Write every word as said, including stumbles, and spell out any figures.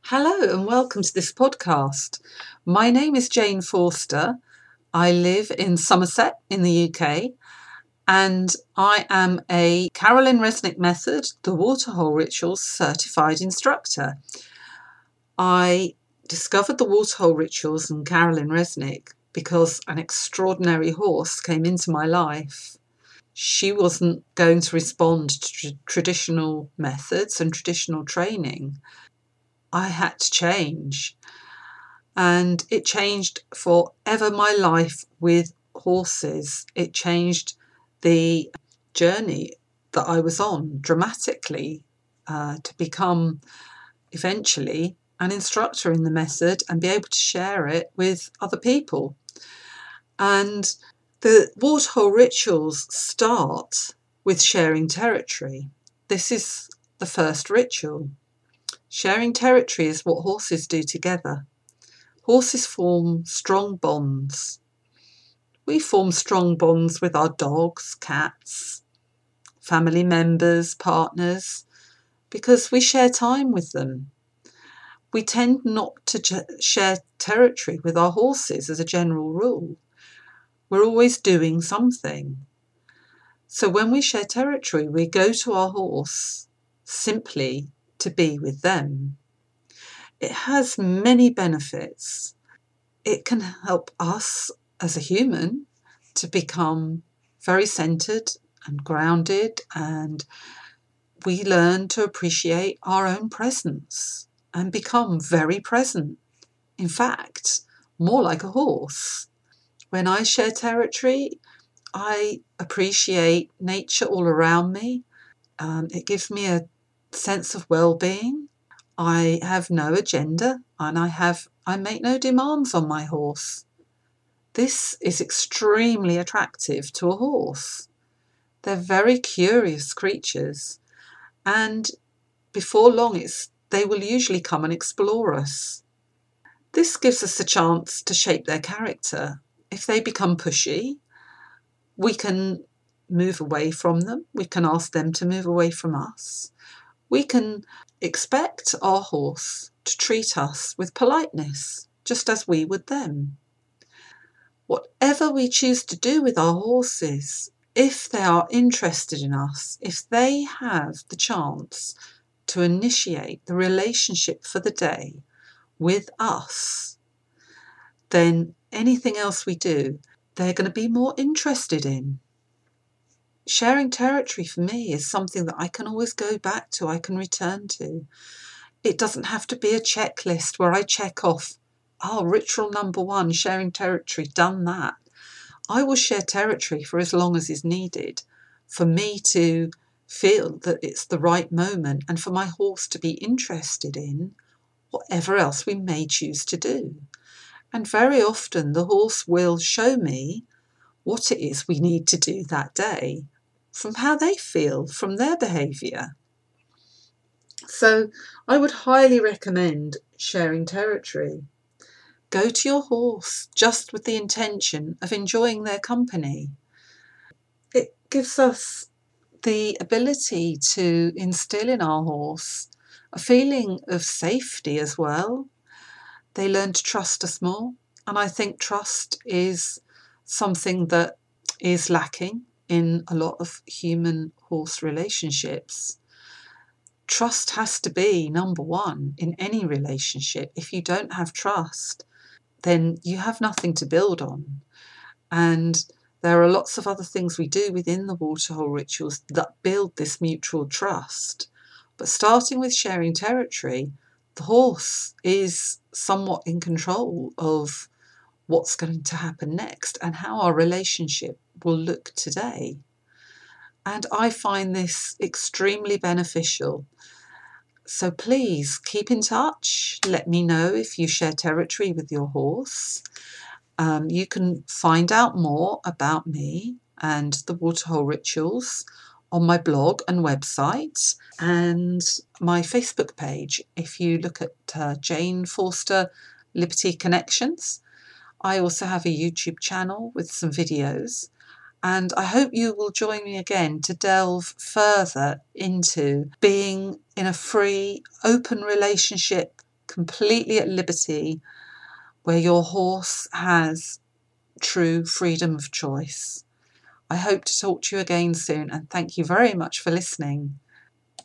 Hello and welcome to this podcast. My name is Jane Forster. I live in Somerset in the U K and I am a Carolyn Resnick Method, the Waterhole Rituals certified instructor. I discovered the Waterhole Rituals and Carolyn Resnick because an extraordinary horse came into my life. She wasn't going to respond to tr- traditional methods and traditional training. I had to change. And it changed forever my life with horses. It changed the journey that I was on dramatically uh, to become eventually an instructor in the method and be able to share it with other people. And the Waterhole Rituals start with sharing territory. This is the first ritual. Sharing territory is what horses do together. Horses form strong bonds. We form strong bonds with our dogs, cats, family members, partners, because we share time with them. We tend not to share territory with our horses as a general rule. We're always doing something. So when we share territory, we go to our horse simply to be with them. It has many benefits. It can help us as a human to become very centered and grounded, and we learn to appreciate our own presence and become very present. In fact, more like a horse. When I share territory, I appreciate nature all around me. Um, it gives me a sense of well-being. I have no agenda and I have I make no demands on my horse. This is extremely attractive to a horse. They're very curious creatures, and before long it's, they will usually come and explore us. This gives us a chance to shape their character. If they become pushy, we can move away from them. We can ask them to move away from us. We can expect our horse to treat us with politeness, just as we would them. Whatever we choose to do with our horses, if they are interested in us, if they have the chance to initiate the relationship for the day with us, then anything else we do, they're going to be more interested in. Sharing territory for me is something that I can always go back to, I can return to. It doesn't have to be a checklist where I check off, oh, ritual number one, sharing territory, done that. I will share territory for as long as is needed for me to feel that it's the right moment and for my horse to be interested in whatever else we may choose to do. And very often the horse will show me what it is we need to do that day from how they feel, from their behaviour. So I would highly recommend sharing territory. Go to your horse just with the intention of enjoying their company. It gives us the ability to instill in our horse a feeling of safety as well. They learn to trust us more, and I think trust is something that is lacking in a lot of human-horse relationships. Trust has to be number one in any relationship. If you don't have trust, then you have nothing to build on. And there are lots of other things we do within the Waterhole Rituals that build this mutual trust. But starting with sharing territory, the horse is somewhat in control of what's going to happen next and how our relationship will look today. And I find this extremely beneficial. So please keep in touch. Let me know if you share territory with your horse. Um, you can find out more about me and the Waterhole Rituals on my blog and website and my Facebook page. If you look at uh, Jane Forster Liberty Connections, I also have a YouTube channel with some videos. And I hope you will join me again to delve further into being in a free, open relationship, completely at liberty, where your horse has true freedom of choice. I hope to talk to you again soon, and thank you very much for listening.